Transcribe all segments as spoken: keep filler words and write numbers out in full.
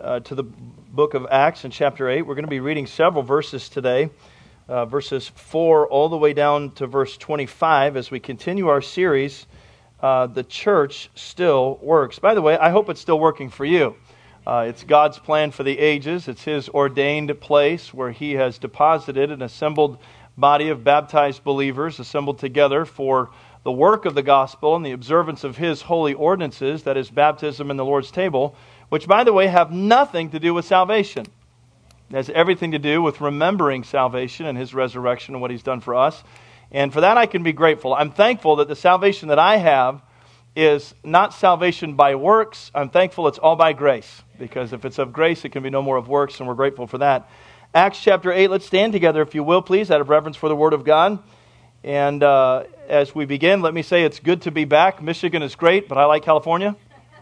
uh, to the book of Acts in chapter eight. We're going to be reading several verses today, uh, verses four all the way down to verse twenty-five as we continue our series, uh, The Church Still Works. By the way, I hope it's still working for you. Uh, it's God's plan for the ages. It's His ordained place where He has deposited an assembled body of baptized believers assembled together for the work of the gospel and the observance of His holy ordinances, that is baptism and the Lord's table, which, by the way, have nothing to do with salvation. It has everything to do with remembering salvation and His resurrection and what He's done for us. And for that I can be grateful. I'm thankful that the salvation that I have is not salvation by works. I'm thankful it's all by grace, because if it's of grace, it can be no more of works, and we're grateful for that. Acts chapter eight, let's stand together, if you will, please, out of reverence for the Word of God. And uh, as we begin, let me say it's good to be back. Michigan is great, but I like California.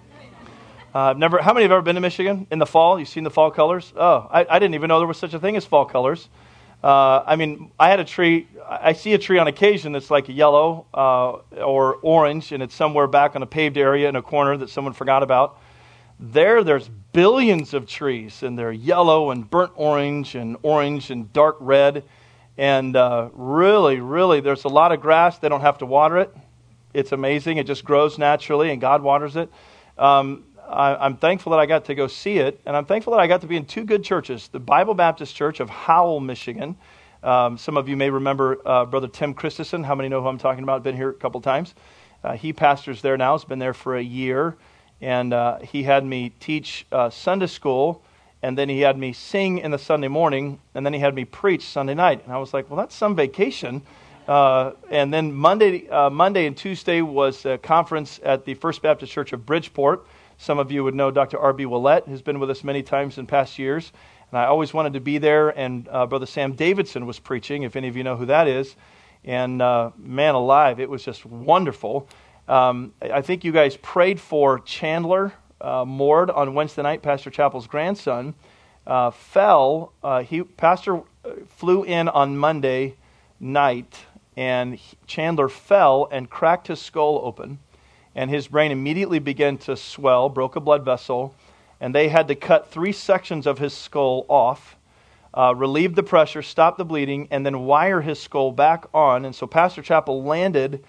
Uh, I've never. How many have ever been to Michigan in the fall? You've seen the fall colors? Oh, I, I didn't even know there was such a thing as fall colors. Uh, I mean, I had a tree. I see a tree on occasion that's like yellow uh, or orange, and it's somewhere back on a paved area in a corner that someone forgot about. There, there's billions of trees, and they're yellow and burnt orange and orange and dark red. And uh, really, really, there's a lot of grass. They don't have to water it. It's amazing. It just grows naturally, and God waters it. Um, I, I'm thankful that I got to go see it, and I'm thankful that I got to be in two good churches. The Bible Baptist Church of Howell, Michigan. Um, some of you may remember uh, Brother Tim Christensen. How many know who I'm talking about? Been here a couple times. Uh, he pastors there now. He's been there for a year, and uh, he had me teach uh, Sunday school. And then he had me sing in the Sunday morning, and then he had me preach Sunday night. And I was like, well, that's some vacation. Uh, and then Monday uh, Monday and Tuesday was a conference at the First Baptist Church of Bridgeport. Some of you would know Doctor R B Willett, who's been with us many times in past years. And I always wanted to be there, and uh, Brother Sam Davidson was preaching, if any of you know who that is. And uh, man alive, it was just wonderful. Um, I think you guys prayed for Chandler Uh, Mord on Wednesday night. Pastor Chappell's grandson uh, fell. Uh, he Pastor flew in on Monday night, and he, Chandler fell and cracked his skull open, and his brain immediately began to swell, broke a blood vessel, and they had to cut three sections of his skull off, uh, relieve the pressure, stop the bleeding, and then wire his skull back on. And so Pastor Chappell landed,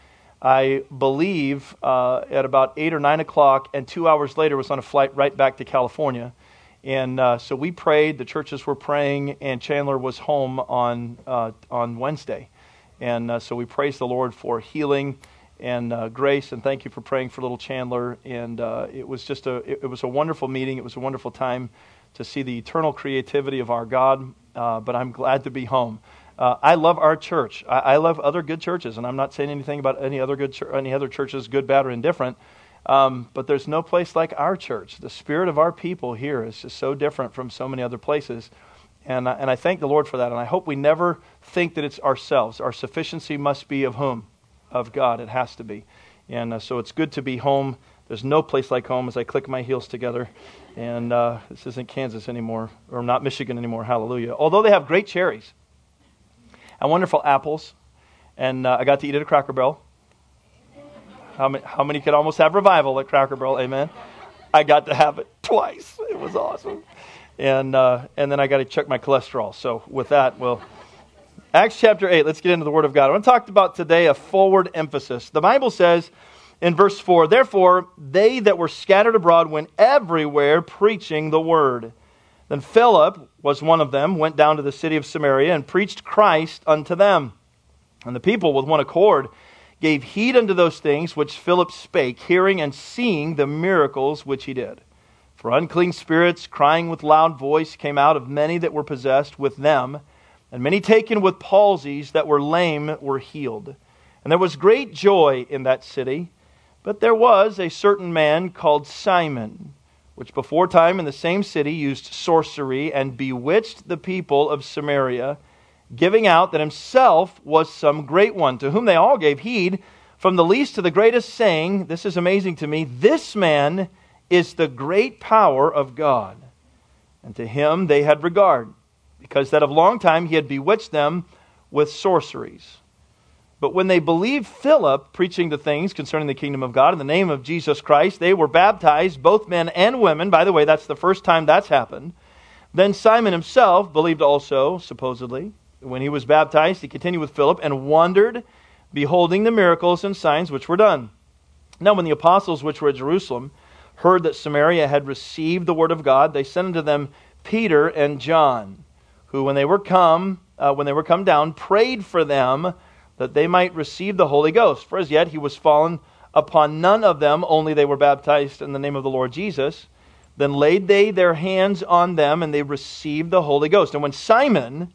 I believe, uh, at about eight or nine o'clock, and two hours later was on a flight right back to California. And uh, so we prayed, the churches were praying, and Chandler was home on uh, on Wednesday. And uh, so we praise the Lord for healing and uh, grace, and thank you for praying for little Chandler. And uh, it was just a it, it was a wonderful meeting. It was a wonderful time to see the eternal creativity of our God. Uh, but I'm glad to be home. Uh, I love our church. I, I love other good churches, and I'm not saying anything about any other good, ch- any other churches, good, bad, or indifferent. Um, but there's no place like our church. The spirit of our people here is just so different from so many other places, and uh, and I thank the Lord for that. And I hope we never think that it's ourselves. Our sufficiency must be of whom? Of God. It has to be. And uh, so it's good to be home. There's no place like home. As I click my heels together, and uh, this isn't Kansas anymore, or not Michigan anymore. Hallelujah. Although they have great cherries and wonderful apples, and uh, I got to eat at a Cracker Barrel. How many, how many could almost have revival at Cracker Barrel? Amen. I got to have it twice. It was awesome. And uh, and then I got to check my cholesterol. So with that, well, Acts chapter eight, let's get into the Word of God. I want to talk about today a forward emphasis. The Bible says in verse four, "Therefore they that were scattered abroad went everywhere preaching the word. Then Philip was one of them, went down to the city of Samaria and preached Christ unto them. And the people with one accord gave heed unto those things which Philip spake, hearing and seeing the miracles which he did. For unclean spirits, crying with loud voice, came out of many that were possessed with them, and many taken with palsies that were lame were healed. And there was great joy in that city. But there was a certain man called Simon, which before time in the same city used sorcery and bewitched the people of Samaria, giving out that himself was some great one, to whom they all gave heed, from the least to the greatest, saying," this is amazing to me, "this man is the great power of God. And to him they had regard, because that of long time he had bewitched them with sorceries." But when they believed Philip preaching the things concerning the kingdom of God in the name of Jesus Christ, they were baptized, both men and women. By the way, that's the first time that's happened. Then Simon himself believed also, supposedly. When he was baptized, he continued with Philip and wondered, beholding the miracles and signs which were done. Now when the apostles which were at Jerusalem heard that Samaria had received the word of God, they sent unto them Peter and John, who when they were come, uh, when they were come down, prayed for them that they might receive the Holy Ghost. For as yet he was fallen upon none of them, only they were baptized in the name of the Lord Jesus. Then laid they their hands on them, and they received the Holy Ghost. And when Simon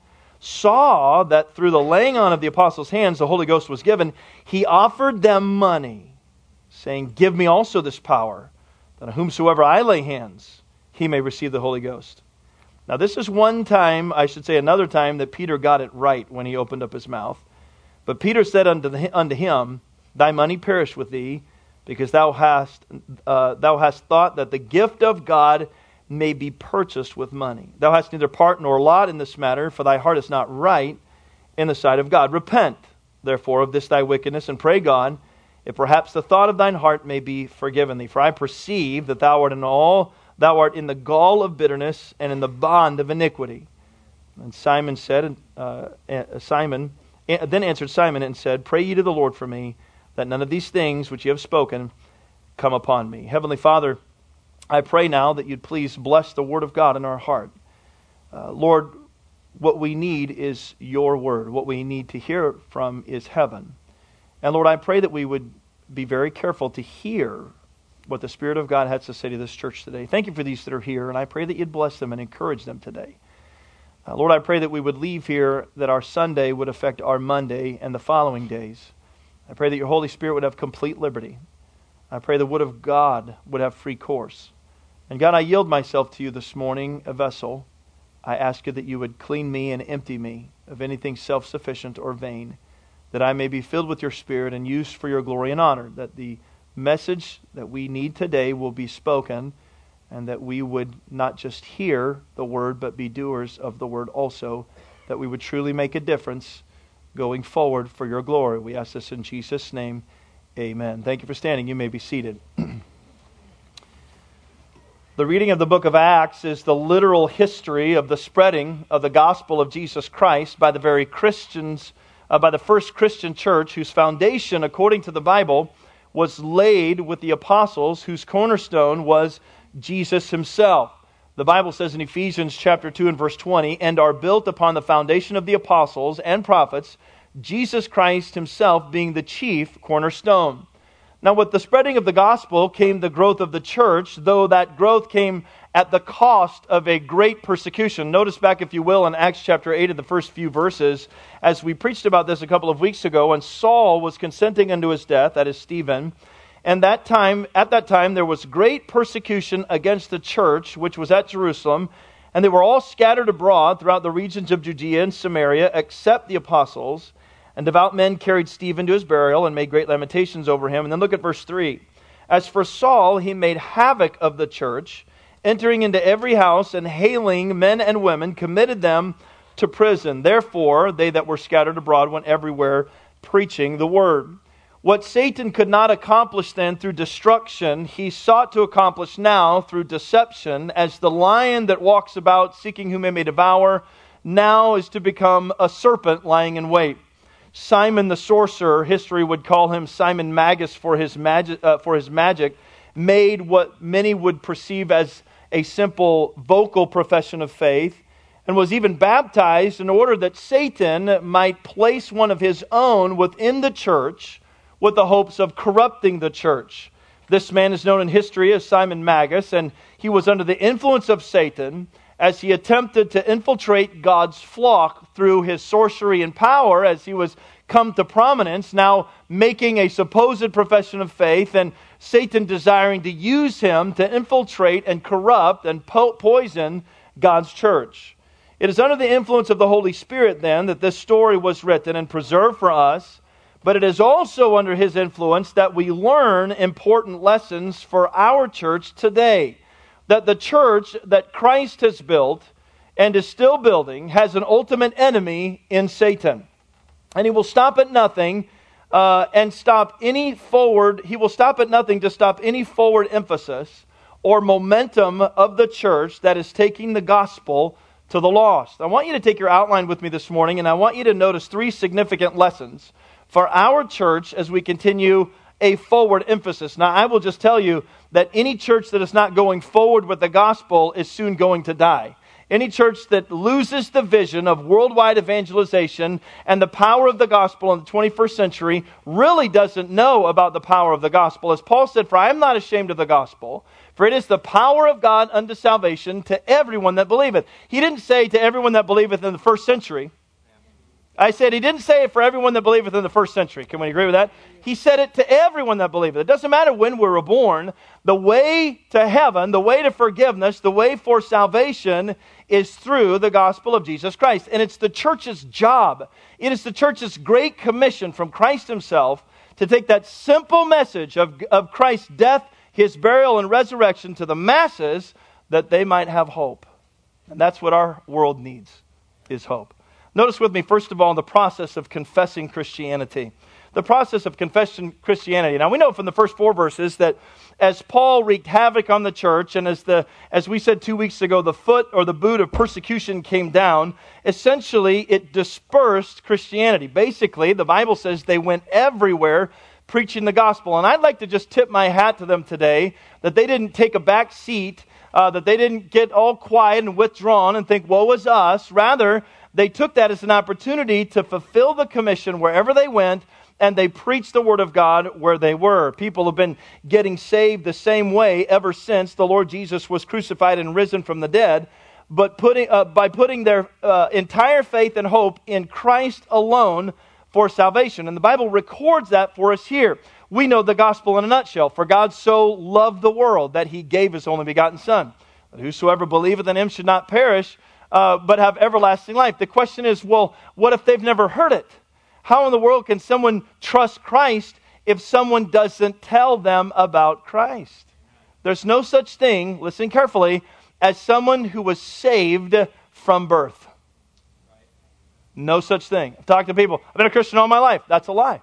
saw that through the laying on of the apostles' hands the Holy Ghost was given, he offered them money, saying, Give me also this power, that on whomsoever I lay hands, he may receive the Holy Ghost. Now this is one time, I should say another time, that Peter got it right when he opened up his mouth. But Peter said unto, the, unto him, Thy money perish with thee, because thou hast uh, thou hast thought that the gift of God may be purchased with money. Thou hast neither part nor lot in this matter, for thy heart is not right in the sight of God. Repent, therefore, of this thy wickedness, and pray God, if perhaps the thought of thine heart may be forgiven thee. For I perceive that thou art in all thou art in the gall of bitterness and in the bond of iniquity. And Simon said, uh, Simon. Then answered Simon and said, Pray ye to the Lord for me, that none of these things which ye have spoken come upon me. Heavenly Father, I pray now that you'd please bless the word of God in our heart. Uh, Lord, what we need is your word. What we need to hear from is heaven. And Lord, I pray that we would be very careful to hear what the Spirit of God has to say to this church today. Thank you for these that are here, and I pray that you'd bless them and encourage them today. Uh, Lord, I pray that we would leave here, that our Sunday would affect our Monday and the following days. I pray that your Holy Spirit would have complete liberty. I pray the Word of God would have free course. And God, I yield myself to you this morning, a vessel. I ask you that you would clean me and empty me of anything self-sufficient or vain, that I may be filled with your Spirit and used for your glory and honor, that the message that we need today will be spoken, and that we would not just hear the word, but be doers of the word also, that we would truly make a difference going forward for your glory. We ask this in Jesus' name. Amen. Thank you for standing. You may be seated. The reading of the book of Acts is the literal history of the spreading of the gospel of Jesus Christ by the very Christians, uh, by the first Christian church, whose foundation, according to the Bible, was laid with the apostles, whose cornerstone was Jesus himself. The Bible says in Ephesians chapter two and verse twenty, and are built upon the foundation of the apostles and prophets, Jesus Christ himself being the chief cornerstone. Now with the spreading of the gospel came the growth of the church, though that growth came at the cost of a great persecution. Notice back, if you will, in Acts chapter eight, in the first few verses, as we preached about this a couple of weeks ago, when Saul was consenting unto his death, that is Stephen, and that time, at that time there was great persecution against the church, which was at Jerusalem, and they were all scattered abroad throughout the regions of Judea and Samaria, except the apostles. And devout men carried Stephen to his burial and made great lamentations over him. And then look at verse three. As for Saul, he made havoc of the church, entering into every house and hailing men and women, committed them to prison. Therefore, they that were scattered abroad went everywhere preaching the word. What Satan could not accomplish then through destruction, he sought to accomplish now through deception, as the lion that walks about seeking whom he may devour, now is to become a serpent lying in wait. Simon the sorcerer, history would call him Simon Magus for his magic, uh, for his magic, made what many would perceive as a simple vocal profession of faith, and was even baptized in order that Satan might place one of his own within the church with the hopes of corrupting the church. This man is known in history as Simon Magus, and he was under the influence of Satan as he attempted to infiltrate God's flock through his sorcery and power, as he was come to prominence, now making a supposed profession of faith, and Satan desiring to use him to infiltrate and corrupt and po- poison God's church. It is under the influence of the Holy Spirit, then, that this story was written and preserved for us, but it is also under his influence that we learn important lessons for our church today. That the church that Christ has built and is still building has an ultimate enemy in Satan. And he will stop at nothing uh, and stop any forward, he will stop at nothing to stop any forward emphasis or momentum of the church that is taking the gospel to the lost. I want you to take your outline with me this morning, and I want you to notice three significant lessons for our church as we continue a forward emphasis. Now, I will just tell you that any church that is not going forward with the gospel is soon going to die. Any church that loses the vision of worldwide evangelization and the power of the gospel in the twenty-first century really doesn't know about the power of the gospel. As Paul said, "For I am not ashamed of the gospel, for it is the power of God unto salvation to everyone that believeth." He didn't say to everyone that believeth in the first century. I said he didn't say it for everyone that believeth in the first century. Can we agree with that? He said it to everyone that believeth. It doesn't matter when we were born. The way to heaven, the way to forgiveness, the way for salvation is through the gospel of Jesus Christ. And it's the church's job. It is the church's great commission from Christ himself to take that simple message of, of Christ's death, his burial, and resurrection to the masses that they might have hope. And that's what our world needs, is hope. Notice with me, first of all, the process of confessing Christianity. The process of confessing Christianity. Now, we know from the first four verses that as Paul wreaked havoc on the church, and as the as we said two weeks ago, the foot or the boot of persecution came down, essentially it dispersed Christianity. Basically, the Bible says they went everywhere preaching the gospel. And I'd like to just tip my hat to them today that they didn't take a back seat, uh, that they didn't get all quiet and withdrawn and think, woe is us. Rather, they took that as an opportunity to fulfill the commission wherever they went, and they preached the Word of God where they were. People have been getting saved the same way ever since the Lord Jesus was crucified and risen from the dead, but putting uh, by putting their uh, entire faith and hope in Christ alone for salvation. And the Bible records that for us here. We know the gospel in a nutshell. For God so loved the world that He gave His only begotten Son, that whosoever believeth in Him should not perish, Uh, but have everlasting life. The question is, well, what if they've never heard it? How in the world can someone trust Christ if someone doesn't tell them about Christ? There's no such thing, listen carefully, as someone who was saved from birth. No such thing. I've talked to people, I've been a Christian all my life. That's a lie.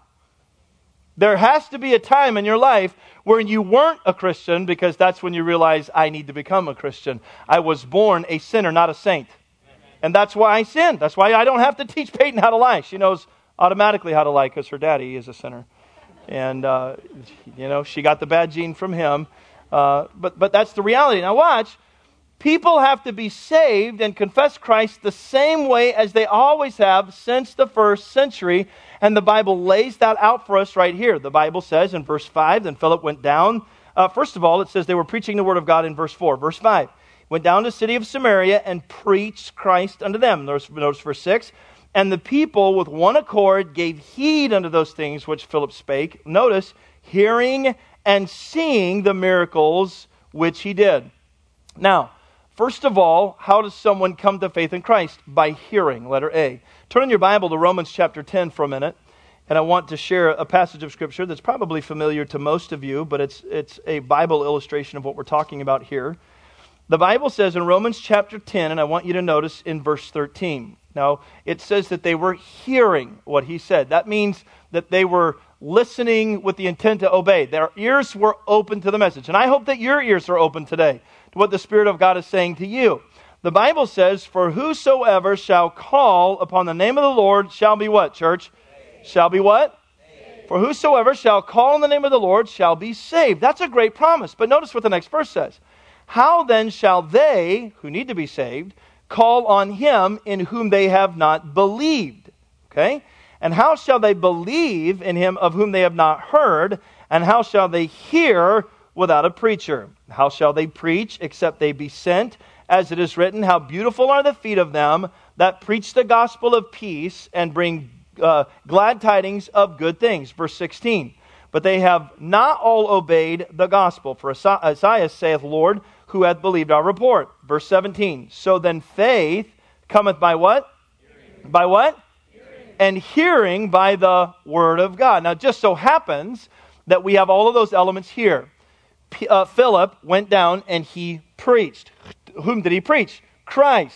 There has to be a time in your life where you weren't a Christian, because that's when you realize, I need to become a Christian. I was born a sinner, not a saint. And that's why I sinned. That's why I don't have to teach Peyton how to lie. She knows automatically how to lie because her daddy is a sinner. And, uh, you know, she got the bad gene from him. Uh, but, but that's the reality. Now watch. People have to be saved and confess Christ the same way as they always have since the first century. And the Bible lays that out for us right here. The Bible says in verse five, then Philip went down. Uh, first of all, it says they were preaching the Word of God in verse four. Verse five, went down to the city of Samaria and preached Christ unto them. Notice, notice verse six, and the people with one accord gave heed unto those things which Philip spake. Notice, hearing and seeing the miracles which he did. Now, first of all, how does someone come to faith in Christ? By hearing, letter A. Turn in your Bible to Romans chapter ten for a minute, and I want to share a passage of Scripture that's probably familiar to most of you, but it's it's a Bible illustration of what we're talking about here. The Bible says in Romans chapter ten, and I want you to notice in verse thirteen. Now, it says that they were hearing what he said. That means that they were listening with the intent to obey. Their ears were open to the message. And I hope that your ears are open today to what the Spirit of God is saying to you. The Bible says, for whosoever shall call upon the name of the Lord shall be what, church? Saved. Shall be what? Saved. For whosoever shall call on the name of the Lord shall be saved. That's a great promise. But notice what the next verse says. How then shall they, who need to be saved, call on him in whom they have not believed? Okay? And how shall they believe in him of whom they have not heard? And how shall they hear without a preacher? How shall they preach except they be sent? As it is written, how beautiful are the feet of them that preach the gospel of peace and bring uh, glad tidings of good things. Verse sixteen. But they have not all obeyed the gospel. For Isaiah saith, Lord, who hath believed our report? Verse seventeen. So then faith cometh by what? Hearing. By what? Hearing. And hearing by the word of God. Now it just so happens that we have all of those elements here. Uh, Philip went down and he preached. Whom did he preach? Christ.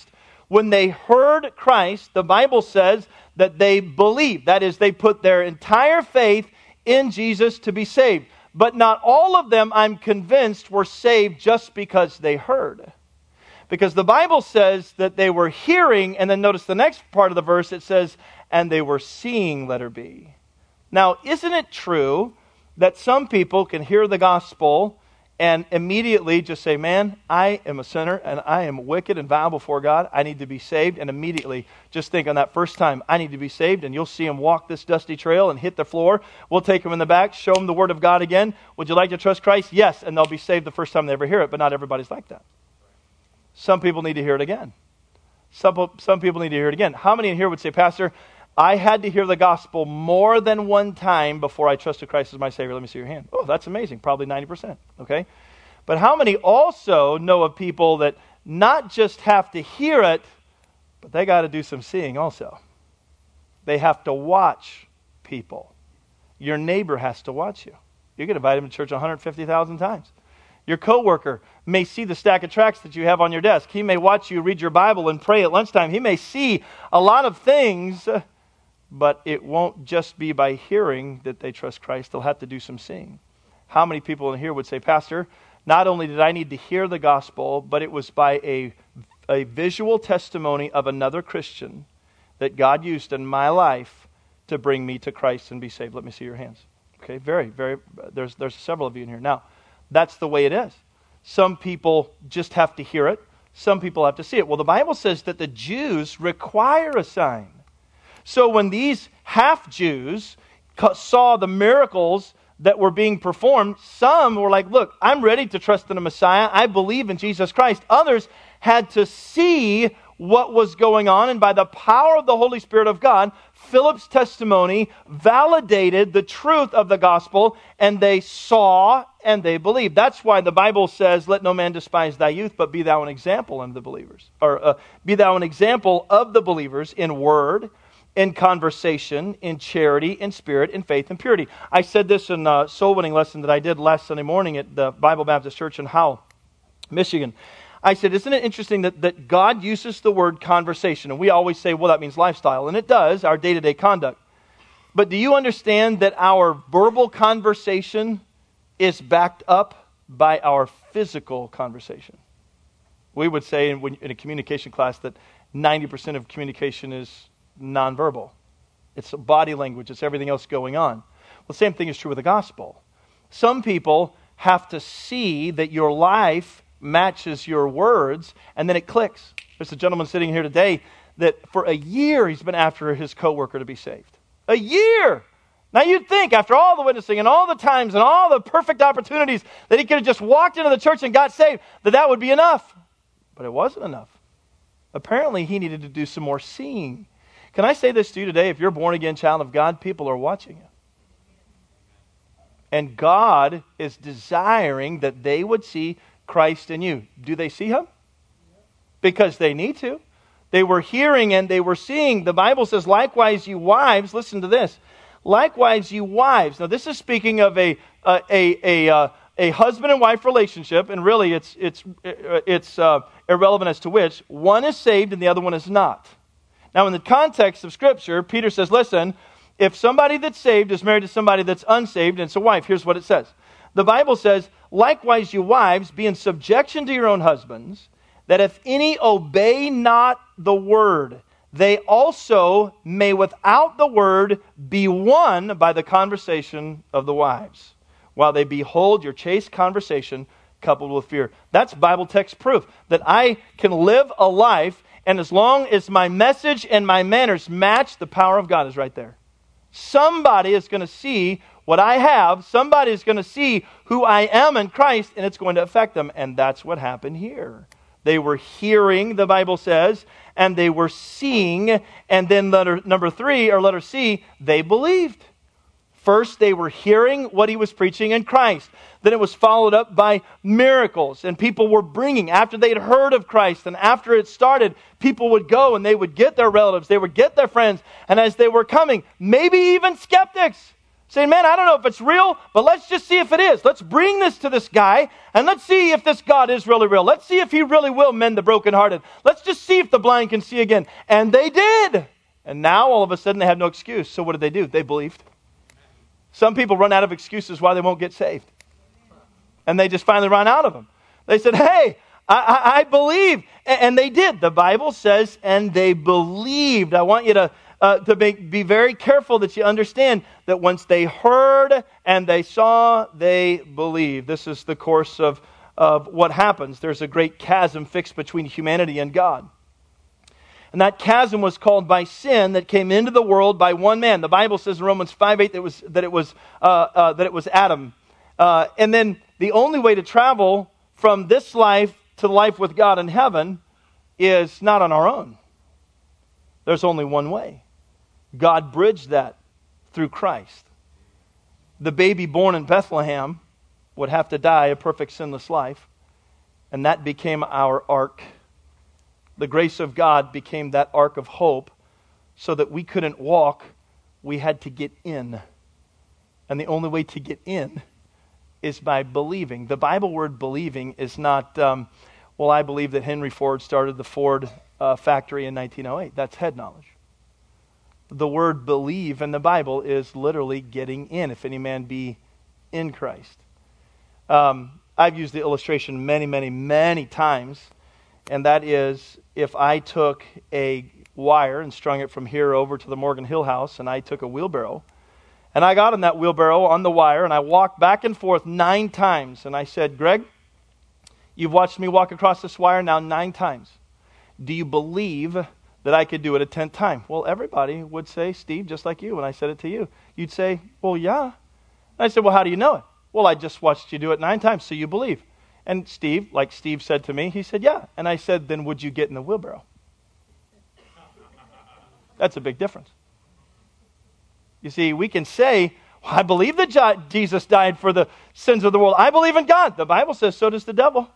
When they heard Christ, the Bible says that they believed. That is, they put their entire faith in Jesus to be saved. But not all of them, I'm convinced, were saved just because they heard. Because the Bible says that they were hearing, and then notice the next part of the verse, it says, and they were seeing, letter B. Now, isn't it true that some people can hear the gospel and immediately just say, man, I am a sinner and I am wicked and vile before God. I need to be saved. And immediately just think on that first time, I need to be saved. And you'll see them walk this dusty trail and hit the floor. We'll take them in the back, show them the Word of God again. Would you like to trust Christ? Yes. And they'll be saved the first time they ever hear it. But not everybody's like that. Some people need to hear it again. Some, some people need to hear it again. How many in here would say, Pastor, I had to hear the gospel more than one time before I trusted Christ as my Savior? Let me see your hand. Oh, that's amazing. Probably ninety percent. Okay? But how many also know of people that not just have to hear it, but they got to do some seeing also? They have to watch people. Your neighbor has to watch you. You can invite him to church one hundred fifty thousand times. Your coworker may see the stack of tracts that you have on your desk. He may watch you read your Bible and pray at lunchtime. He may see a lot of things, but it won't just be by hearing that they trust Christ. They'll have to do some seeing. How many people in here would say, Pastor, not only did I need to hear the gospel, but it was by a, a visual testimony of another Christian that God used in my life to bring me to Christ and be saved? Let me see your hands. Okay, very, very, there's, there's several of you in here. Now, that's the way it is. Some people just have to hear it. Some people have to see it. Well, the Bible says that the Jews require a sign. So when these half-Jews saw the miracles that were being performed, some were like, look, I'm ready to trust in a Messiah. I believe in Jesus Christ. Others had to see what was going on, and by the power of the Holy Spirit of God, Philip's testimony validated the truth of the gospel, and they saw and they believed. That's why the Bible says, let no man despise thy youth, but be thou an example unto the believers. Or uh, be thou an example of the believers in word, in conversation, in charity, in spirit, in faith, and purity. I said this in a soul winning lesson that I did last Sunday morning at the Bible Baptist Church in Howell, Michigan. I said, isn't it interesting that, that God uses the word conversation? And we always say, well, that means lifestyle. And it does, our day-to-day conduct. But do you understand that our verbal conversation is backed up by our physical conversation? We would say in, in a communication class that ninety percent of communication is nonverbal. It's body language. It's everything else going on. Well, the same thing is true with the gospel. Some people have to see that your life matches your words, and then it clicks. There's a gentleman sitting here today that for a year he's been after his coworker to be saved. A year! Now you'd think after all the witnessing and all the times and all the perfect opportunities that he could have just walked into the church and got saved, that that would be enough. But it wasn't enough. Apparently he needed to do some more seeing. Can I say this to you today? If you're a born-again child of God, people are watching you. And God is desiring that they would see Christ in you. Do they see Him? Because they need to. They were hearing and they were seeing. The Bible says, likewise you wives, listen to this. Likewise you wives. Now this is speaking of a a a a, uh, a husband and wife relationship, and really it's it's it's uh, irrelevant as to which. One is saved and the other one is not. Now in the context of Scripture, Peter says, listen, if somebody that's saved is married to somebody that's unsaved, and it's a wife, here's what it says. The Bible says, likewise you wives, be in subjection to your own husbands, that if any obey not the word, they also may without the word be won by the conversation of the wives, while they behold your chaste conversation coupled with fear. That's Bible text proof that I can live a life, and as long as my message and my manners match, the power of God is right there. Somebody is going to see what I have. Somebody is going to see who I am in Christ, and it's going to affect them. And that's what happened here. They were hearing, the Bible says, and they were seeing. And then letter number three, or letter C, they believed. First, they were hearing what he was preaching in Christ. Then it was followed up by miracles. And people were bringing, after they'd heard of Christ, and after it started, people would go and they would get their relatives, they would get their friends. And as they were coming, maybe even skeptics, saying, man, I don't know if it's real, but let's just see if it is. Let's bring this to this guy, and let's see if this God is really real. Let's see if he really will mend the brokenhearted. Let's just see if the blind can see again. And they did. And now, all of a sudden, they have no excuse. So what did they do? They believed. Some people run out of excuses why they won't get saved. And they just finally run out of them. They said, hey, I, I, I believe. And, and they did. The Bible says, and they believed. I want you to Uh, to be, be very careful that you understand that once they heard and they saw, they believed. This is the course of, of what happens. There's a great chasm fixed between humanity and God. And that chasm was called by sin that came into the world by one man. The Bible says in Romans five eight that, it was, that, it, was, uh, uh, that it was Adam. Uh, and then the only way to travel from this life to life with God in heaven is not on our own. There's only one way. God bridged that through Christ. The baby born in Bethlehem would have to die a perfect sinless life, and that became our ark. The grace of God became that ark of hope, so that we couldn't walk, we had to get in. And the only way to get in is by believing. The Bible word believing is not, um, well, I believe that Henry Ford started the Ford uh, factory in nineteen oh eight. That's head knowledge. The word believe in the Bible is literally getting in. If any man be in Christ. Um, I've used the illustration many, many, many times. And that is, if I took a wire and strung it from here over to the Morgan Hill house, and I took a wheelbarrow, and I got on that wheelbarrow on the wire, and I walked back and forth nine times. And I said, Greg, you've watched me walk across this wire now nine times. Do you believe that I could do it a tenth time? Well, everybody would say, Steve, just like you, when I said it to you. You'd say, well, yeah. And I said, well, how do you know it? Well, I just watched you do it nine times, so you believe. And Steve, like Steve said to me, he said, yeah. And I said, then would you get in the wheelbarrow? That's a big difference. You see, we can say, well, I believe that Jesus died for the sins of the world. I believe in God. The Bible says so does the devil.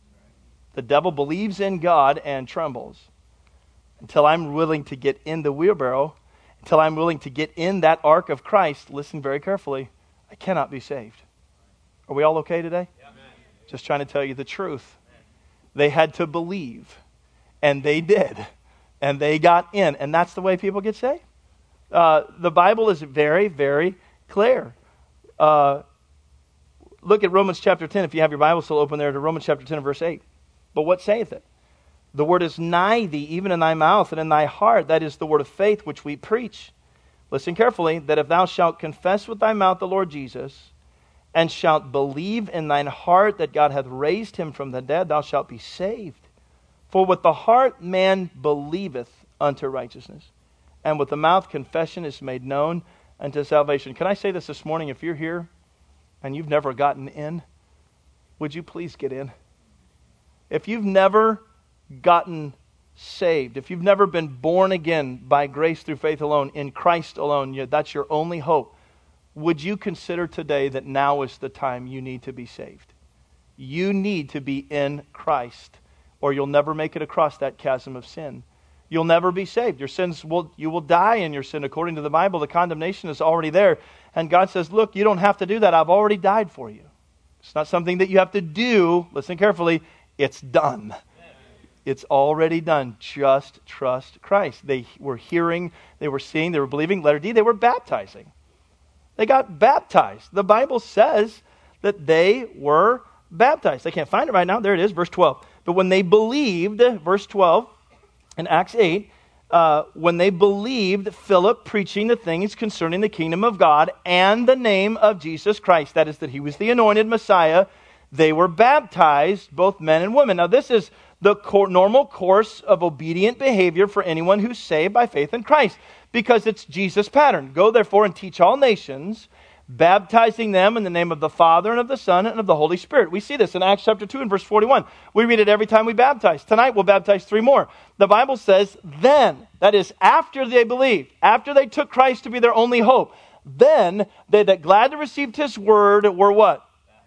The devil believes in God and trembles. Until I'm willing to get in the wheelbarrow, until I'm willing to get in that ark of Christ, listen very carefully, I cannot be saved. Are we all okay today? Yeah. Just trying to tell you the truth. They had to believe, and they did, and they got in, and that's the way people get saved. Uh, the Bible is very, very clear. Uh, look at Romans chapter ten. If you have your Bible still open there to Romans chapter ten, verse eight. But what saith it? The word is nigh thee, even in thy mouth and in thy heart. That is the word of faith which we preach. Listen carefully, that if thou shalt confess with thy mouth the Lord Jesus, and shalt believe in thine heart that God hath raised him from the dead, thou shalt be saved. For with the heart man believeth unto righteousness, and with the mouth confession is made known unto salvation. Can I say this this morning? If you're here and you've never gotten in, would you please get in? If you've never gotten saved, if you've never been born again by grace through faith alone, in Christ alone, that's your only hope, would you consider today that now is the time you need to be saved? You need to be in Christ, or you'll never make it across that chasm of sin. You'll never be saved. Your sins will, you will die in your sin. According to the Bible, the condemnation is already there. And God says, look, you don't have to do that. I've already died for you. It's not something that you have to do. Listen carefully. It's done. It's already done. Just trust Christ. They were hearing, they were seeing, they were believing. Letter D, they were baptizing. They got baptized. The Bible says that they were baptized. I can't find it right now. There it is, verse twelve. But when they believed, verse twelve, in Acts eight, uh, when they believed Philip preaching the things concerning the kingdom of God and the name of Jesus Christ, that is, that he was the anointed Messiah, they were baptized, both men and women. Now this is the cor- normal course of obedient behavior for anyone who's saved by faith in Christ, because it's Jesus' pattern. Go therefore and teach all nations, baptizing them in the name of the Father and of the Son and of the Holy Spirit. We see this in Acts chapter two and verse forty-one. We read it every time we baptize. Tonight we'll baptize three more. The Bible says, then, that is after they believed, after they took Christ to be their only hope, then they that gladly received his word were what?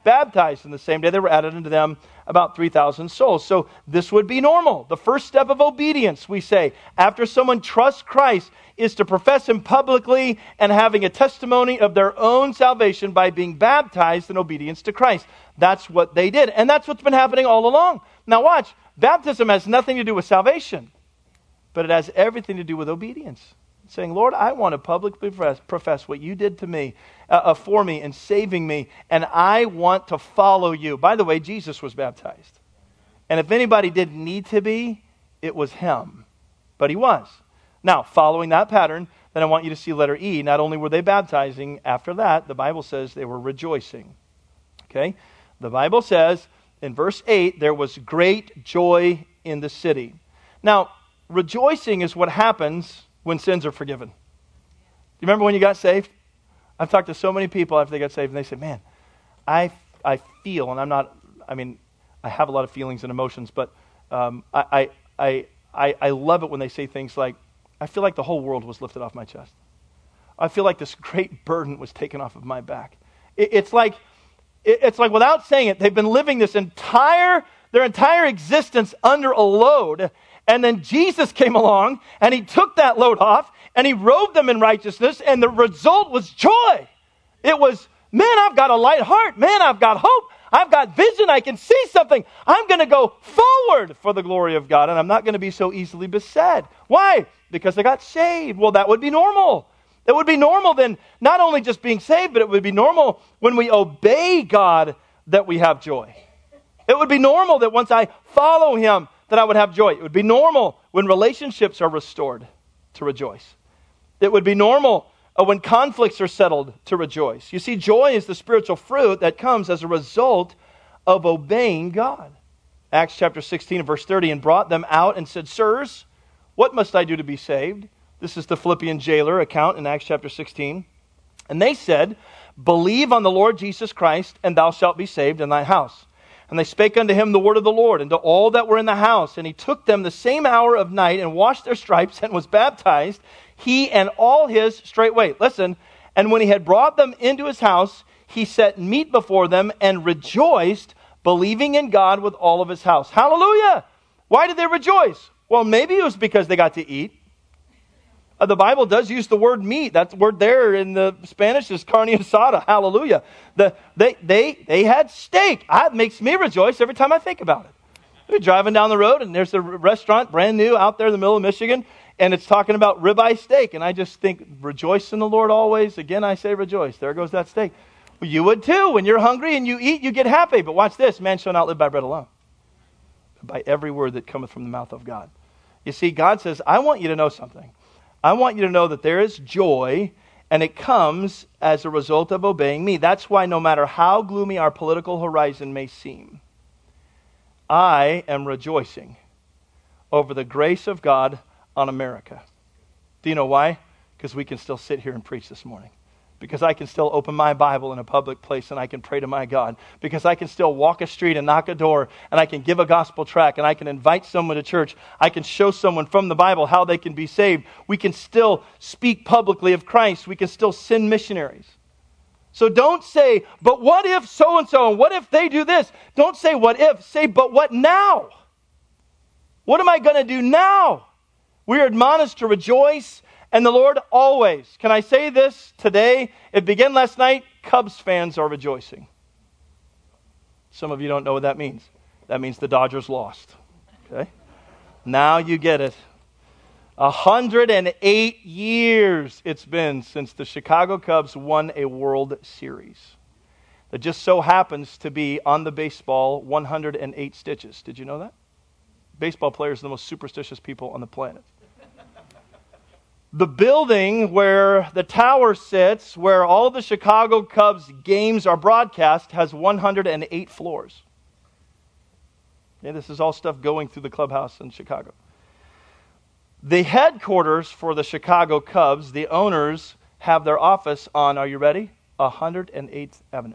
baptized. And the same day they were added unto them about three thousand souls. So this would be normal. The first step of obedience, we say, after someone trusts Christ, is to profess Him publicly and having a testimony of their own salvation by being baptized in obedience to Christ. That's what they did. And that's what's been happening all along. Now watch, baptism has nothing to do with salvation, but it has everything to do with obedience. Saying, Lord, I want to publicly profess, profess what you did to me, uh, for me, and saving me, and I want to follow you. By the way, Jesus was baptized. And if anybody didn't need to be, it was Him. But He was. Now, following that pattern, then I want you to see letter E. Not only were they baptizing, after that, the Bible says they were rejoicing. Okay? The Bible says, in verse eight, there was great joy in the city. Now, rejoicing is what happens when sins are forgiven. Do you remember when you got saved? I've talked to so many people after they got saved, and they say, man, I, I feel, and I'm not, I mean, I have a lot of feelings and emotions, but um, I, I, I, I love it when they say things like, I feel like the whole world was lifted off my chest. I feel like this great burden was taken off of my back. It, it's like, it, it's like without saying it, they've been living this entire, their entire existence under a load. And then Jesus came along and He took that load off and He robed them in righteousness, and the result was joy. It was, man, I've got a light heart. Man, I've got hope. I've got vision. I can see something. I'm going to go forward for the glory of God, and I'm not going to be so easily beset. Why? Because I got saved. Well, that would be normal. It would be normal then, not only just being saved, but it would be normal when we obey God that we have joy. It would be normal that once I follow Him, that I would have joy. It would be normal when relationships are restored to rejoice. It would be normal uh, when conflicts are settled to rejoice. You see, joy is the spiritual fruit that comes as a result of obeying God. Acts chapter sixteen and verse thirty, and brought them out and said, Sirs, what must I do to be saved? This is the Philippian jailer account in Acts chapter sixteen. And they said, Believe on the Lord Jesus Christ, and thou shalt be saved in thy house. And they spake unto him the word of the Lord, and to all that were in the house. And he took them the same hour of night, and washed their stripes, and was baptized, he and all his straightway. Listen, and when he had brought them into his house, he set meat before them, and rejoiced, believing in God with all of his house. Hallelujah! Why did they rejoice? Well, maybe it was because they got to eat. Uh, the Bible does use the word meat. That word there in the Spanish is carne asada. Hallelujah. The, they, they, they had steak. Ah, it makes me rejoice every time I think about it. We're driving down the road and there's a restaurant, brand new, out there in the middle of Michigan, and it's talking about ribeye steak. And I just think, rejoice in the Lord always. Again, I say rejoice. There goes that steak. Well, you would too. When you're hungry and you eat, you get happy. But watch this. Man shall not live by bread alone, but by every word that cometh from the mouth of God. You see, God says, I want you to know something. I want you to know that there is joy, and it comes as a result of obeying me. That's why no matter how gloomy our political horizon may seem, I am rejoicing over the grace of God on America. Do you know why? Because we can still sit here and preach this morning. Because I can still open my Bible in a public place and I can pray to my God. Because I can still walk a street and knock a door and I can give a gospel tract and I can invite someone to church. I can show someone from the Bible how they can be saved. We can still speak publicly of Christ. We can still send missionaries. So don't say, but what if so-and-so and what if they do this? Don't say what if. Say, but what now? What am I going to do now? We are admonished to rejoice and the Lord always. Can I say this today? It began last night. Cubs fans are rejoicing. Some of you don't know what that means. That means the Dodgers lost. Okay? Now you get it. A hundred and eight years it's been since the Chicago Cubs won a World Series. That just so happens to be on the baseball one hundred eight stitches. Did you know that? Baseball players are the most superstitious people on the planet. The building where the tower sits, where all the Chicago Cubs games are broadcast, has one hundred eight floors. Yeah, this is all stuff going through the clubhouse in Chicago. The headquarters for the Chicago Cubs, the owners, have their office on, are you ready? one hundred eighth Avenue.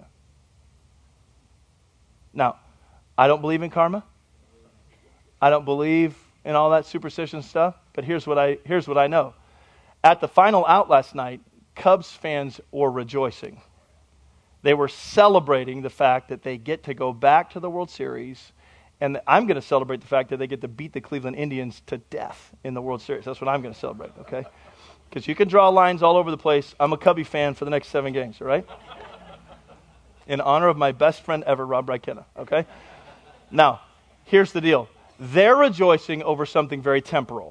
Now, I don't believe in karma. I don't believe in all that superstition stuff, but here's what I here's what I know. At the final out last night, Cubs fans were rejoicing. They were celebrating the fact that they get to go back to the World Series, and I'm going to celebrate the fact that they get to beat the Cleveland Indians to death in the World Series. That's what I'm going to celebrate, okay? Because you can draw lines all over the place. I'm a Cubby fan for the next seven games, all right? In honor of my best friend ever, Rob Reikenna, okay? Now, here's the deal. They're rejoicing over something very temporal.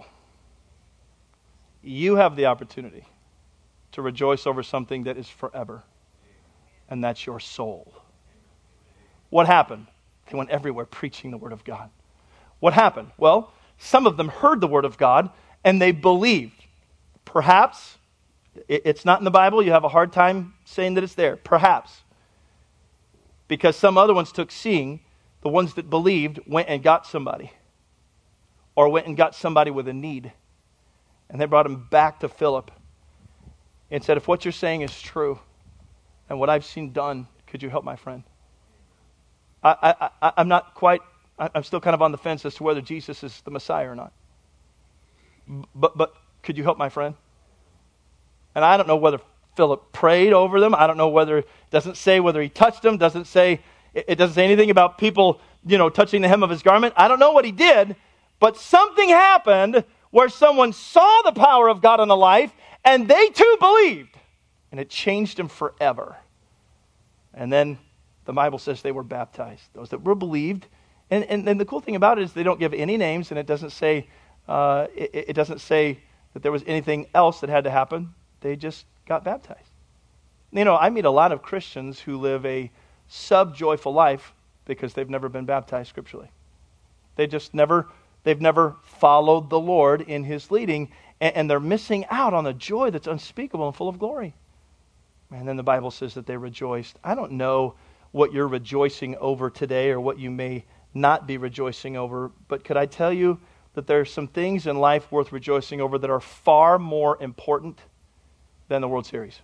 You have the opportunity to rejoice over something that is forever, and that's your soul. What happened? They went everywhere preaching the Word of God. What happened? Well, some of them heard the Word of God, and they believed. Perhaps, it's not in the Bible, you have a hard time saying that it's there. Perhaps. Because some other ones took seeing, the ones that believed went and got somebody. Or went and got somebody with a need. And they brought him back to Philip and said, if what you're saying is true, and what I've seen done, could you help my friend? I, I, I, I'm not quite, I'm still kind of on the fence as to whether Jesus is the Messiah or not. But, but could you help my friend? And I don't know whether Philip prayed over them. I don't know whether, it doesn't say whether he touched them, doesn't say, it doesn't say anything about people, you know, touching the hem of his garment. I don't know what he did, but something happened where someone saw the power of God in a life, and they too believed. And it changed them forever. And then the Bible says they were baptized. Those that were believed. And, and, and the cool thing about it is they don't give any names, and it doesn't say uh, it, it doesn't say that there was anything else that had to happen. They just got baptized. You know, I meet a lot of Christians who live a sub-joyful life because they've never been baptized scripturally. They just never, they've never followed the Lord in His leading, and, and they're missing out on a joy that's unspeakable and full of glory. And then the Bible says that they rejoiced. I don't know what you're rejoicing over today or what you may not be rejoicing over, but could I tell you that there are some things in life worth rejoicing over that are far more important than the World Series?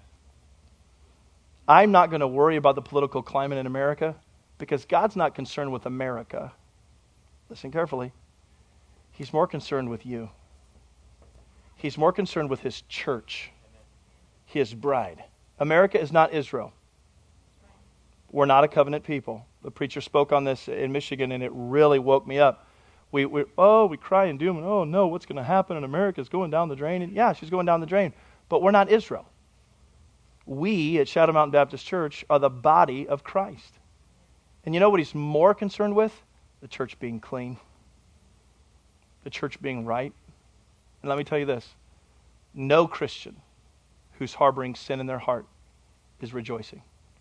I'm not going to worry about the political climate in America because God's not concerned with America. Listen carefully. He's more concerned with you. He's more concerned with His church, His bride. America is not Israel. We're not a covenant people. The preacher spoke on this in Michigan, and it really woke me up. We, we oh, we cry and doom, and oh no, what's going to happen? And America's going down the drain. And yeah, she's going down the drain. But we're not Israel. We at Shadow Mountain Baptist Church are the body of Christ. And you know what He's more concerned with? The church being clean. The church being right. And let me tell you this. No Christian who's harboring sin in their heart is rejoicing.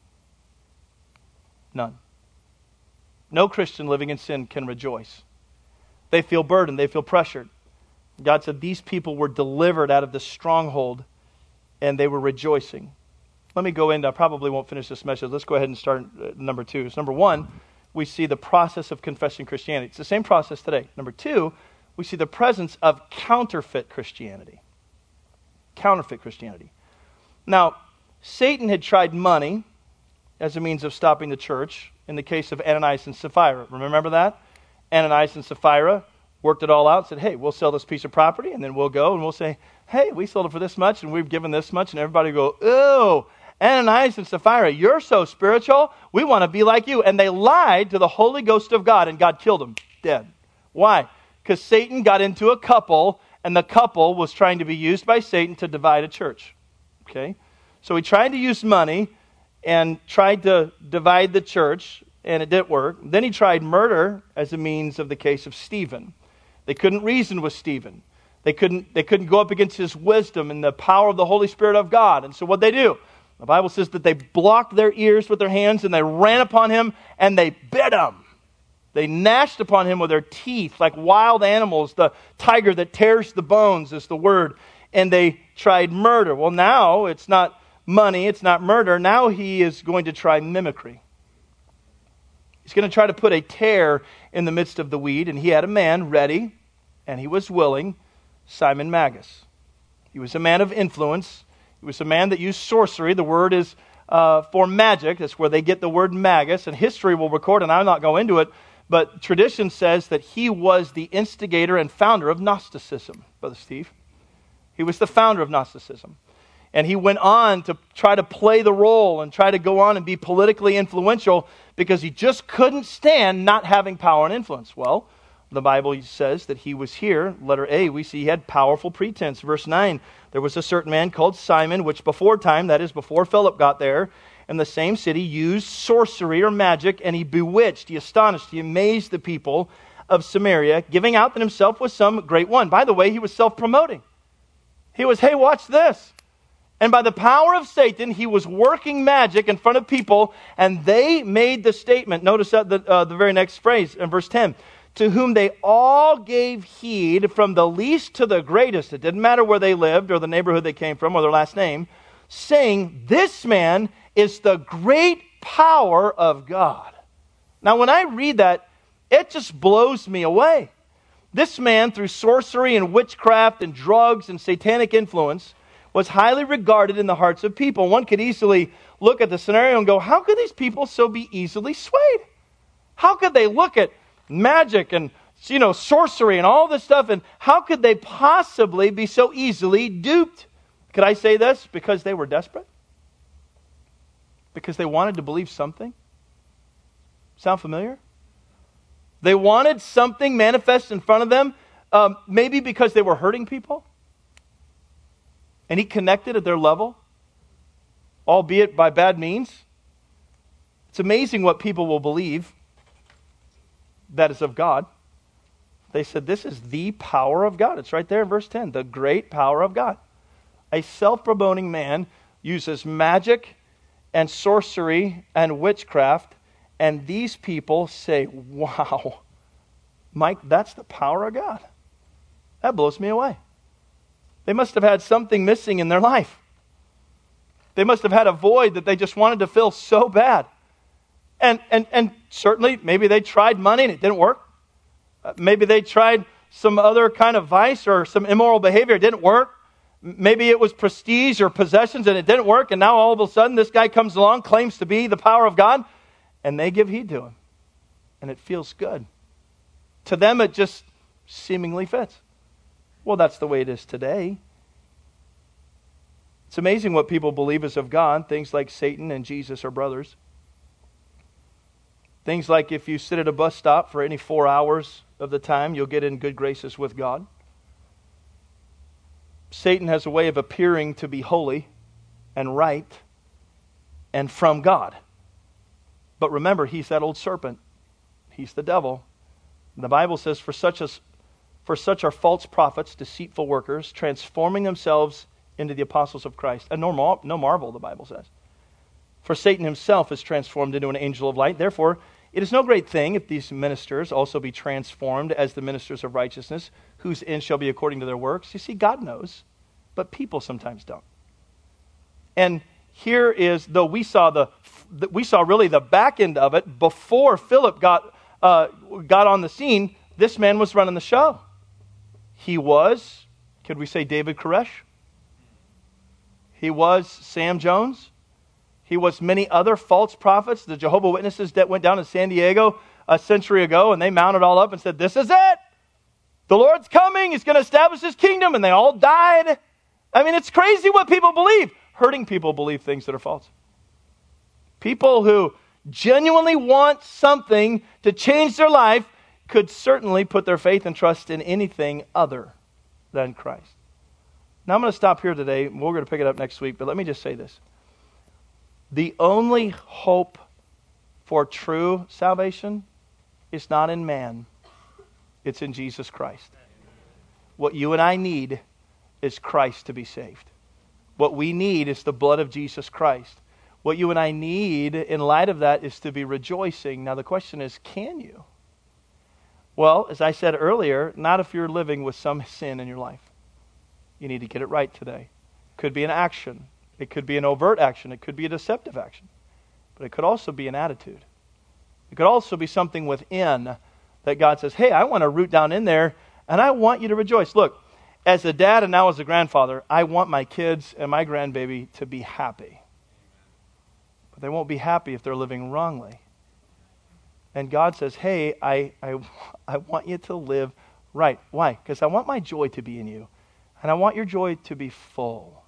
None. No Christian living in sin can rejoice. They feel burdened. They feel pressured. God said these people were delivered out of the stronghold and they were rejoicing. Let me go into, I probably won't finish this message. Let's go ahead and start at number two. So number one, we see the process of confessing Christianity. It's the same process today. Number two, we see the presence of counterfeit Christianity. Counterfeit Christianity. Now, Satan had tried money as a means of stopping the church in the case of Ananias and Sapphira. Remember that? Ananias and Sapphira worked it all out and said, hey, we'll sell this piece of property, and then we'll go and we'll say, hey, we sold it for this much, and we've given this much, and everybody will go, ooh, Ananias and Sapphira, you're so spiritual, we want to be like you. And they lied to the Holy Ghost of God, and God killed them dead. Why? Because Satan got into a couple, and the couple was trying to be used by Satan to divide a church. Okay? So he tried to use money and tried to divide the church, and it didn't work. Then he tried murder as a means of the case of Stephen. They couldn't reason with Stephen. They couldn't, they couldn't go up against his wisdom and the power of the Holy Spirit of God. And so what they do? The Bible says that they blocked their ears with their hands and they ran upon him and they bit him. They gnashed upon him with their teeth like wild animals. The tiger that tears the bones is the word. And they tried murder. Well, now it's not money, it's not murder. Now he is going to try mimicry. He's going to try to put a tear in the midst of the weed. And he had a man ready, and he was willing, Simon Magus. He was a man of influence. He was a man that used sorcery. The word is uh, for magic. That's where they get the word magus. And history will record, and I'll not go into it, but tradition says that he was the instigator and founder of Gnosticism, Brother Steve. He was the founder of Gnosticism. And he went on to try to play the role and try to go on and be politically influential because he just couldn't stand not having power and influence. Well, the Bible says that he was here. Letter A, we see he had powerful pretense. Verse nine, there was a certain man called Simon, which before time, that is before Philip got there, in the same city used sorcery or magic, and he bewitched, he astonished, he amazed the people of Samaria, giving out that himself was some great one. By the way, he was self-promoting. He was, hey, watch this. And by the power of Satan, he was working magic in front of people, and they made the statement. Notice that the, uh, the very next phrase in verse ten. To whom they all gave heed, from the least to the greatest. It didn't matter where they lived or the neighborhood they came from or their last name, saying, this man is the great power of God. Now, when I read that, it just blows me away. This man, through sorcery and witchcraft and drugs and satanic influence, was highly regarded in the hearts of people. One could easily look at the scenario and go, how could these people so be easily swayed? How could they look at magic and, you know, sorcery and all this stuff, and how could they possibly be so easily duped? Could I say this? Because they were desperate? Because they wanted to believe something? Sound familiar? They wanted something manifest in front of them, um, maybe because they were hurting people. And he connected at their level, albeit by bad means. It's amazing what people will believe that is of God. They said, this is the power of God. It's right there in verse ten. The great power of God. A self-promoting man uses magic and sorcery and witchcraft, and these people say, wow, Mike, that's the power of God. That blows me away. They must have had something missing in their life. They must have had a void that they just wanted to fill so bad. And and and certainly, maybe they tried money and it didn't work. Uh, maybe they tried some other kind of vice or some immoral behavior. It didn't work. Maybe it was prestige or possessions and it didn't work. And now all of a sudden, this guy comes along, claims to be the power of God, and they give heed to him. And it feels good. To them, it just seemingly fits. Well, that's the way it is today. It's amazing what people believe is of God. Things like Satan and Jesus are brothers. Things like if you sit at a bus stop for any four hours of the time, you'll get in good graces with God. Satan has a way of appearing to be holy and right and from God. But remember, he's that old serpent. He's the devil. The Bible says, for such as for such are false prophets, deceitful workers, transforming themselves into the apostles of Christ. And no, mar- no marvel, the Bible says. For Satan himself is transformed into an angel of light. Therefore, it is no great thing if these ministers also be transformed as the ministers of righteousness, whose end shall be according to their works. You see, God knows, but people sometimes don't. And here is, though we saw the, we saw really the back end of it before Philip got uh, got on the scene. This man was running the show. He was, could we say David Koresh? He was Sam Jones. He was many other false prophets, the Jehovah's Witnesses that went down to San Diego a century ago, and they mounted all up and said, this is it. The Lord's coming. He's going to establish his kingdom. And they all died. I mean, it's crazy what people believe. Hurting people believe things that are false. People who genuinely want something to change their life could certainly put their faith and trust in anything other than Christ. Now I'm going to stop here today. We're going to pick it up next week. But let me just say this. The only hope for true salvation is not in man. It's in Jesus Christ. What you and I need is Christ to be saved. What we need is the blood of Jesus Christ. What you and I need in light of that is to be rejoicing. Now the question is, can you? Well, as I said earlier, not if you're living with some sin in your life. You need to get it right today. Could be an action. It could be an overt action. It could be a deceptive action. But it could also be an attitude. It could also be something within that God says, hey, I want to root down in there and I want you to rejoice. Look, as a dad and now as a grandfather, I want my kids and my grandbaby to be happy. But they won't be happy if they're living wrongly. And God says, hey, I, I, I want you to live right. Why? Because I want my joy to be in you. And I want your joy to be full.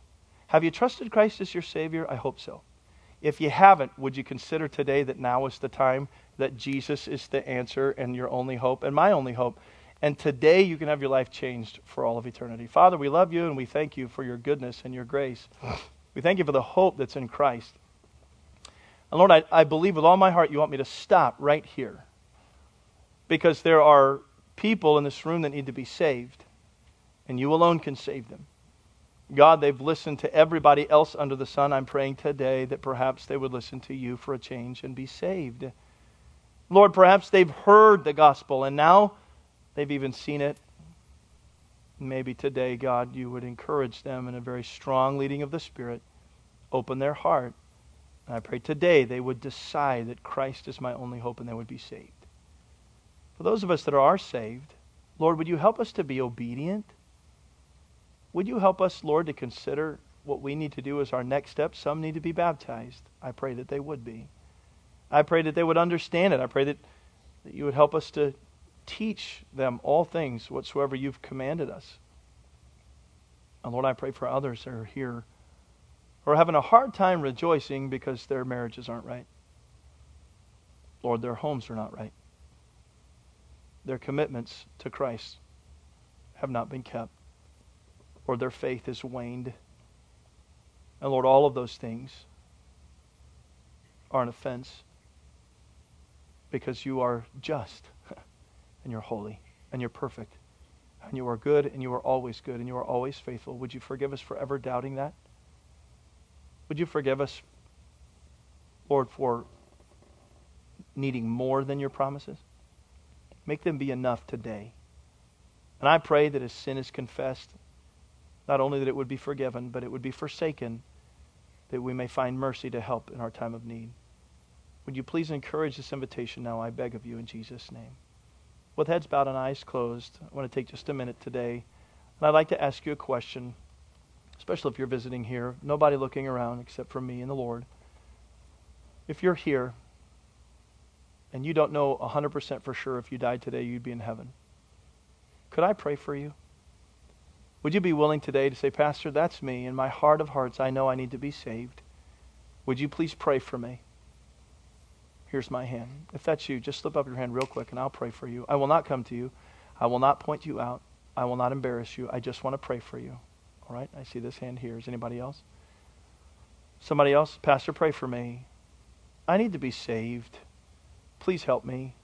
Have you trusted Christ as your Savior? I hope so. If you haven't, would you consider today that now is the time, that Jesus is the answer and your only hope and my only hope? And today you can have your life changed for all of eternity. Father, we love you and we thank you for your goodness and your grace. We thank you for the hope that's in Christ. And Lord, I, I believe with all my heart you want me to stop right here, because there are people in this room that need to be saved, and you alone can save them. God, they've listened to everybody else under the sun. I'm praying today that perhaps they would listen to you for a change and be saved. Lord, perhaps they've heard the gospel and now they've even seen it. Maybe today, God, you would encourage them in a very strong leading of the Spirit. Open their heart. And I pray today they would decide that Christ is my only hope and they would be saved. For those of us that are saved, Lord, would you help us to be obedient? Would you help us, Lord, to consider what we need to do as our next step? Some need to be baptized. I pray that they would be. I pray that they would understand it. I pray that, that you would help us to teach them all things whatsoever you've commanded us. And Lord, I pray for others that are here who are having a hard time rejoicing because their marriages aren't right. Lord, their homes are not right. Their commitments to Christ have not been kept, or their faith has waned. And Lord, all of those things are an offense, because you are just and you're holy and you're perfect and you are good and you are always good and you are always faithful. Would you forgive us for ever doubting that? Would you forgive us, Lord, for needing more than your promises? Make them be enough today. And I pray that as sin is confessed, not only that it would be forgiven, but it would be forsaken, that we may find mercy to help in our time of need. Would you please encourage this invitation now, I beg of you, in Jesus' name. With heads bowed and eyes closed, I want to take just a minute today, and I'd like to ask you a question, especially if you're visiting here, nobody looking around except for me and the Lord. If you're here, and you don't know one hundred percent for sure if you died today you'd be in heaven, could I pray for you? Would you be willing today to say, Pastor, that's me. In my heart of hearts, I know I need to be saved. Would you please pray for me? Here's my hand. If that's you, just slip up your hand real quick and I'll pray for you. I will not come to you. I will not point you out. I will not embarrass you. I just want to pray for you. All right? I see this hand here. Is anybody else? Somebody else? Pastor, pray for me. I need to be saved. Please help me.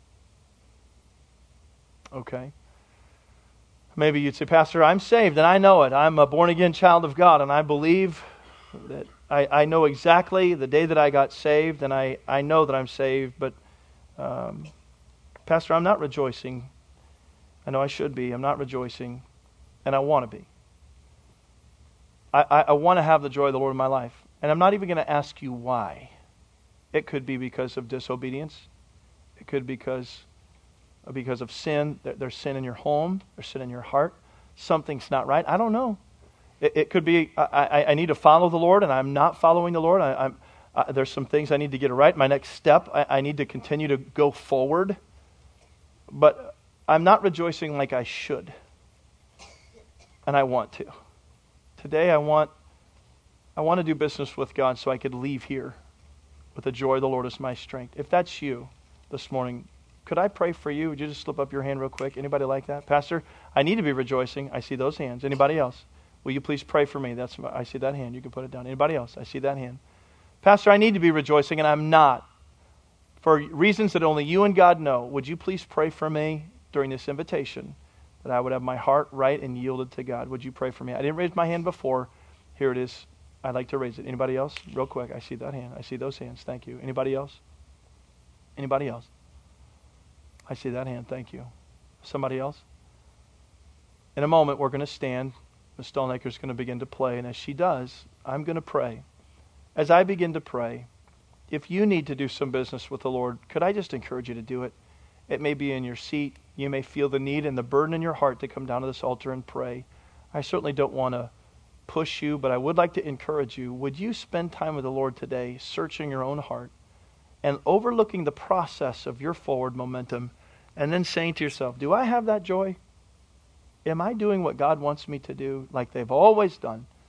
Okay. Maybe you'd say, Pastor, I'm saved and I know it. I'm a born-again child of God and I believe that I, I know exactly the day that I got saved and I, I know that I'm saved, but um, Pastor, I'm not rejoicing. I know I should be. I'm not rejoicing and I want to be. I, I, I want to have the joy of the Lord in my life. And I'm not even going to ask you why. It could be because of disobedience. It could be because because of sin. There's sin in your home. There's sin in your heart. Something's not right. I don't know. It, it could be I, I, I need to follow the Lord and I'm not following the Lord. I, I'm, uh, there's some things I need to get right. My next step, I, I need to continue to go forward. But I'm not rejoicing like I should. And I want to. Today I want I want to do business with God so I could leave here with the joy of the Lord as my strength. If that's you this morning, could I pray for you? Would you just slip up your hand real quick? Anybody like that? Pastor, I need to be rejoicing. I see those hands. Anybody else? Will you please pray for me? That's I see that hand. You can put it down. Anybody else? I see that hand. Pastor, I need to be rejoicing and I'm not. For reasons that only you and God know, would you please pray for me during this invitation that I would have my heart right and yielded to God? Would you pray for me? I didn't raise my hand before. Here it is. I'd like to raise it. Anybody else? Real quick. I see that hand. I see those hands. Thank you. Anybody else? Anybody else? I see that hand. Thank you. Somebody else? In a moment, we're going to stand. Miz Stalnaker is going to begin to play. And as she does, I'm going to pray. As I begin to pray, if you need to do some business with the Lord, could I just encourage you to do it? It may be in your seat. You may feel the need and the burden in your heart to come down to this altar and pray. I certainly don't want to push you, but I would like to encourage you. Would you spend time with the Lord today, searching your own heart and overlooking the process of your forward momentum and then saying to yourself, do I have that joy? Am I doing what God wants me to do like they've always done?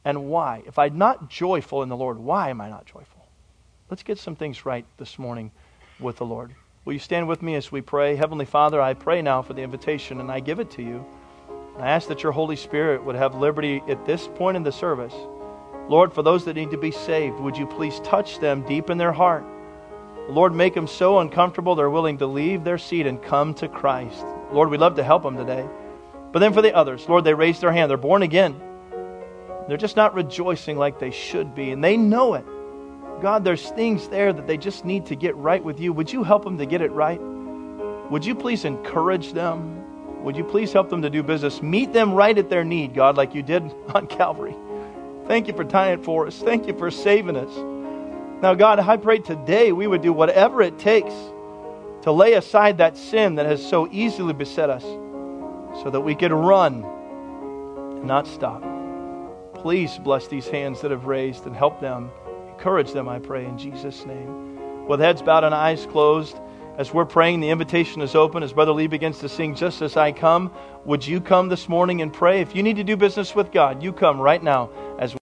and why. If I'm not joyful in the Lord, why am I not joyful? Let's get some things right this morning with the Lord. Will you stand with me as we pray? Heavenly Father, I pray now for the invitation, and I give it to you. I ask that your Holy Spirit would have liberty at this point in the service. Lord, for those that need to be saved, would you please touch them deep in their heart? Lord, make them so uncomfortable they're willing to leave their seat and come to Christ. Lord, we'd love to help them today. But then for the others, Lord, they raised their hand. They're born again. They're just not rejoicing like they should be, and they know it. God, there's things there that they just need to get right with you. Would you help them to get it right? Would you please encourage them? Would you please help them to do business? Meet them right at their need, God, like you did on Calvary. Thank you for dying it for us. Thank you for saving us. Now, God, I pray today we would do whatever it takes to lay aside that sin that has so easily beset us so that we could run and not stop. Please bless these hands that have raised and help them. Encourage them, I pray, in Jesus' name. With heads bowed and eyes closed, as we're praying, the invitation is open. As Brother Lee begins to sing, Just As I Come, would you come this morning and pray? If you need to do business with God, you come right now as